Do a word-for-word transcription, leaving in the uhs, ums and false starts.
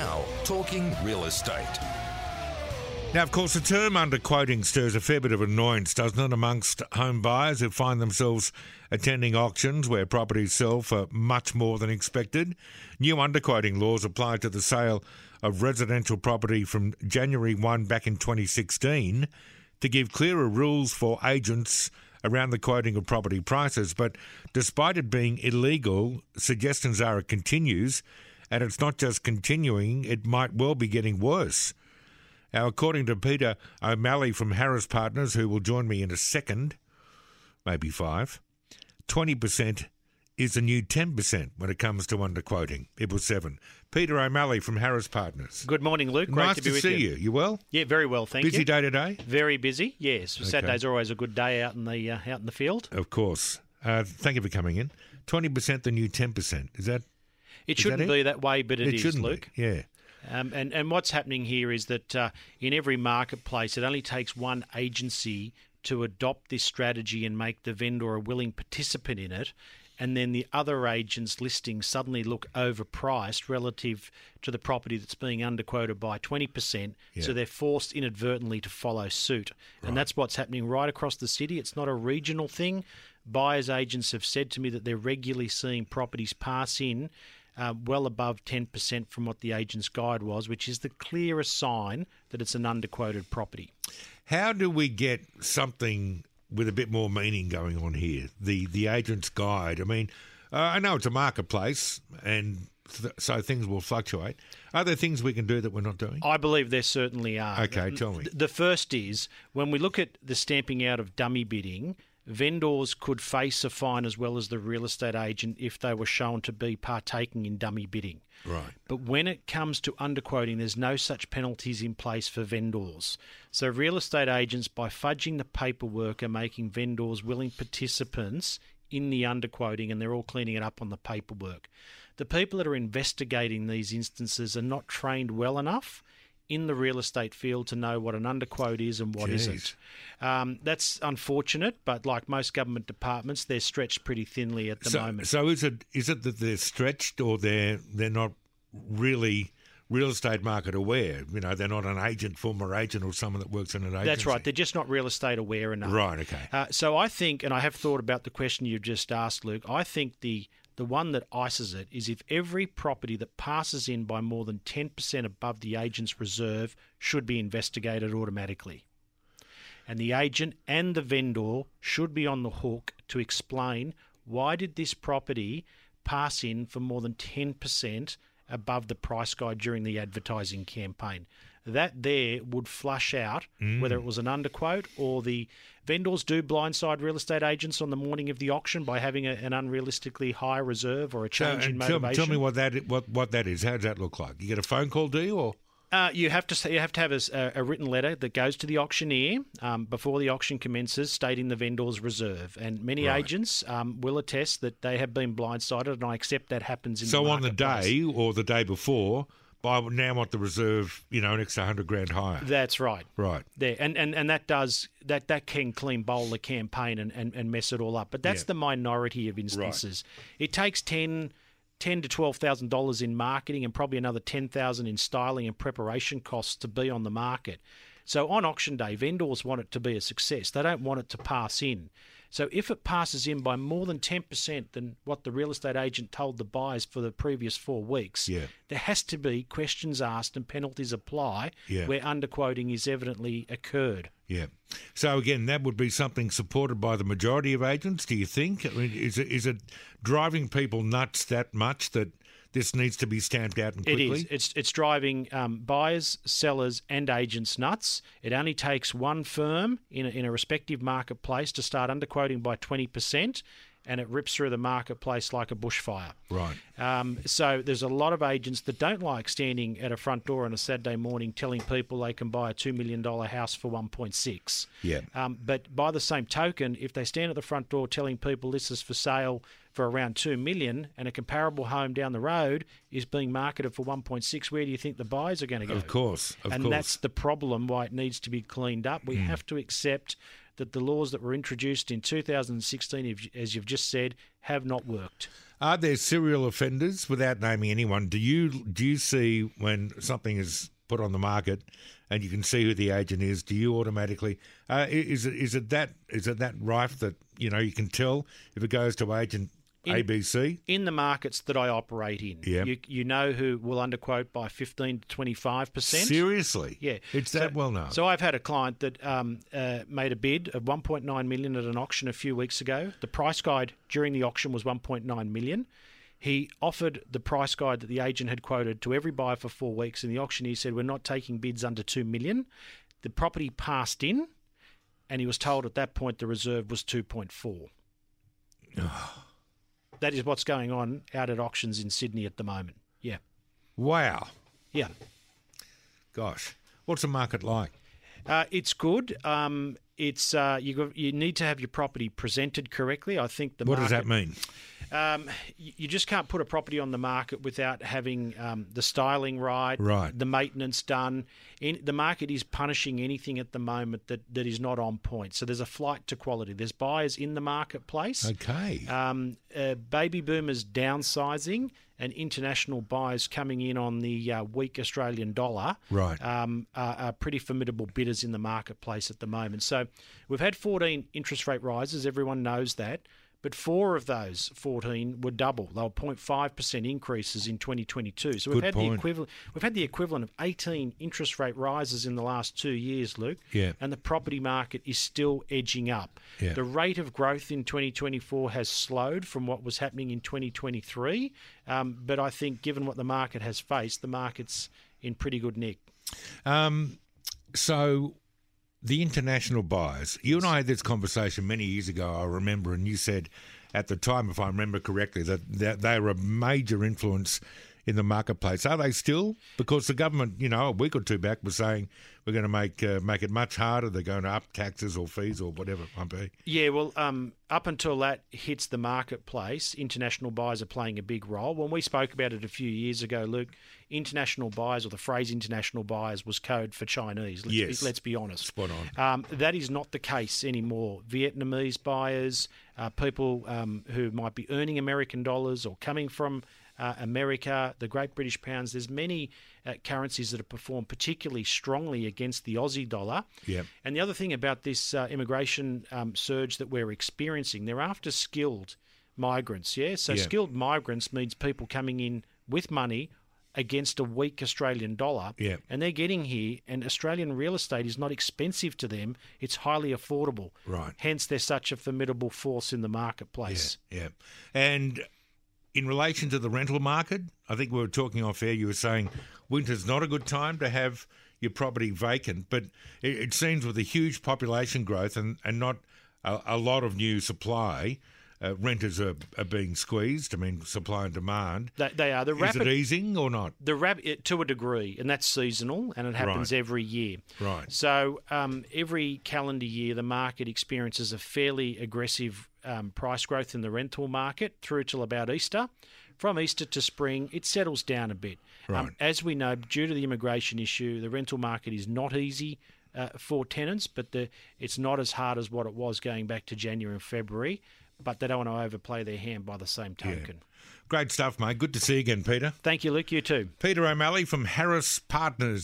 Now, talking real estate. Now, of course, the term underquoting stirs a fair bit of annoyance, doesn't it, amongst home buyers who find themselves attending auctions where properties sell for much more than expected. New underquoting laws apply to the sale of residential property from January first back in twenty sixteen to give clearer rules for agents around the quoting of property prices. But despite it being illegal, suggestions are it continues, and it's not just continuing, it might well be getting worse. Now, according to Peter O'Malley from Harris Partners, who will join me in a second, maybe five, twenty percent is the new ten percent when it comes to underquoting. It was seven. Peter O'Malley from Harris Partners. Good morning, Luke. Great nice to be to with see you. you. You well? Yeah, very well, thank Busy you. day today? Very busy, yes. Okay. Saturday's always a good day out in the uh, out in the field. Of course. Uh, thank you for coming in. twenty percent the new ten percent. Is that It is shouldn't that it? be that way, but it, it is, shouldn't Luke. be. Yeah. Um, and, and what's happening here is that uh, in every marketplace, it only takes one agency to adopt this strategy and make the vendor a willing participant in it, and then the other agents' listings suddenly look overpriced relative to the property that's being underquoted by twenty percent, Yeah. so they're forced inadvertently to follow suit. Right. And that's what's happening right across the city. It's not a regional thing. Buyers agents have said to me that they're regularly seeing properties pass in Uh, well above ten percent from what the agent's guide was, which is the clearest sign that it's an underquoted property. How do we get something with a bit more meaning going on here? The the agent's guide. I mean, uh, I know it's a marketplace, and th- so things will fluctuate. Are there things we can do that we're not doing? I believe there certainly are. Okay, tell me. The first is, when we look at the stamping out of dummy bidding, vendors could face a fine as well as the real estate agent if they were shown to be partaking in dummy bidding. Right. But when it comes to underquoting, there's no such penalties in place for vendors. So real estate agents, by fudging the paperwork, are making vendors willing participants in the underquoting, and they're all cleaning it up on the paperwork. The people that are investigating these instances are not trained well enough in the real estate field to know what an underquote is and what Jeez. isn't. Um, that's unfortunate, but like most government departments, they're stretched pretty thinly at the so, moment. So is it is it that they're stretched, or they're they're not really real estate market aware? You know, they're not an agent, former agent, or someone that works in an agency. That's right. They're just not real estate aware enough. Right. Okay. Uh, so I think, and I have thought about the question you've just asked, Luke, I think the the one that ices it is if every property that passes in by more than ten percent above the agent's reserve should be investigated automatically. And the agent and the vendor should be on the hook to explain, why did this property pass in for more than ten percent above the price guide during the advertising campaign? That there would flush out Mm. whether it was an underquote, or the vendors do blindside real estate agents on the morning of the auction by having a, an unrealistically high reserve or a So, change in and tell, motivation. tell me what that what what that is. How does that look like? You get a phone call, do you? Or Uh, you have to you have to have a, a written letter that goes to the auctioneer um, before the auction commences, stating the vendor's reserve. And many Right. agents um, will attest that they have been blindsided, and I accept that happens in so the on the marketplace. day or the day before, I would now want the reserve, you know, an extra hundred grand higher. That's right. Right. There, and, and, and that does that that can clean bowl the campaign and, and, and mess it all up. But that's Yeah. the minority of instances. It takes ten. ten to twelve thousand dollars in marketing and probably another ten thousand in styling and preparation costs to be on the market. So on auction day, vendors want it to be a success. They don't want it to pass in. So if it passes in by more than ten percent than what the real estate agent told the buyers for the previous four weeks, Yeah. there has to be questions asked and penalties apply Yeah. where underquoting is evidently occurred. Yeah. So again, that would be something supported by the majority of agents, do you think? I mean, is it, is it driving people nuts that much that this needs to be stamped out and quickly? It is. It's it's driving um, buyers, sellers, and agents nuts. It only takes one firm in a, in a respective marketplace to start underquoting by twenty percent, and it rips through the marketplace like a bushfire. Right. Um, so there's a lot of agents that don't like standing at a front door on a Saturday morning telling people they can buy a two million dollars house for one point six. Yeah. Um, but by the same token, if they stand at the front door telling people this is for sale for around two million dollars and a comparable home down the road is being marketed for one point six, where do you think the buyers are going to go? Of course. Of and course. that's the problem, why it needs to be cleaned up. We have to accept that the laws that were introduced in two thousand sixteen, as you've just said, have not worked. Are there serial offenders, without naming anyone? Do you do you see when something is put on the market and you can see who the agent is? Do you automatically uh, is it is it that is it that rife that you know you can tell if it goes to agent In, A B C? In the markets that I operate in, yep. you, you know who will underquote by fifteen to twenty-five percent. Seriously? Yeah. It's so, that well known. So I've had a client that um, uh, made a bid of one point nine million dollars at an auction a few weeks ago. The price guide during the auction was one point nine million dollars. He offered the price guide that the agent had quoted to every buyer for four weeks. In the auction, he said, we're not taking bids under two million dollars. The property passed in, and he was told at that point the reserve was two point four. That is what's going on out at auctions in Sydney at the moment. Yeah. Wow. Yeah. Gosh. What's the market like? Uh, it's good. Um, it's uh, you. You need to have your property presented correctly. I think the what market, does that mean? Um, you just can't put a property on the market without having um, the styling right, right, the maintenance done. In, the market is punishing anything at the moment that, that is not on point. So there's a flight to quality. There's buyers in the marketplace. Okay. Um, uh, baby boomers downsizing and international buyers coming in on the uh, weak Australian dollar right. um, are, are pretty formidable bidders in the marketplace at the moment. So we've had fourteen interest rate rises. Everyone knows that. But four of those fourteen were double. They were zero point five percent increases in twenty twenty-two. So we've Good had point. the equivalent. We've had the equivalent of eighteen interest rate rises in the last two years, Luke. Yeah. And the property market is still edging up. Yeah. The rate of growth in twenty twenty-four has slowed from what was happening in twenty twenty-three. Um, but I think, given what the market has faced, the market's in pretty good nick. Um. So. The international buyers. You and I had this conversation many years ago, I remember, and you said at the time, if I remember correctly, that, that they were a major influence in the marketplace. Are they still? Because the government, you know, a week or two back was saying we're going to make uh, make it much harder. They're going to up taxes or fees or whatever it might be. Yeah, well, um, up until that hits the marketplace, international buyers are playing a big role. When we spoke about it a few years ago, Luke, international buyers, or the phrase international buyers, was code for Chinese. Let's, yes. be, let's be honest. Spot on. Um, that is not the case anymore. Vietnamese buyers, uh, people um, who might be earning American dollars or coming from Uh, America, the Great British Pounds. There's many uh, currencies that have performed particularly strongly against the Aussie dollar. Yep. And the other thing about this uh, immigration um, surge that we're experiencing, they're after skilled migrants. Yeah. So yeah. skilled migrants means people coming in with money against a weak Australian dollar. Yeah. And they're getting here, and Australian real estate is not expensive to them. It's highly affordable. Right. Hence, they're such a formidable force in the marketplace. Yeah. yeah. And in relation to the rental market, I think we were talking off air, you were saying winter's not a good time to have your property vacant, but it, it seems with a huge population growth and, and not a, a lot of new supply, uh, renters are, are being squeezed. I mean, supply and demand. They, they are. The Is rapid, it easing or not? The rap, to a degree, and that's seasonal, and it happens Right. every year. Right. So um, every calendar year, the market experiences a fairly aggressive um, price growth in the rental market through till about Easter. From Easter to spring, it settles down a bit. Right. Um, as we know, due to the immigration issue, the rental market is not easy uh, for tenants, but the, it's not as hard as what it was going back to January and February. But they don't want to overplay their hand by the same token. Yeah. Great stuff, mate. Good to see you again, Peter. Thank you, Luke. You too. Peter O'Malley from Harris Partners.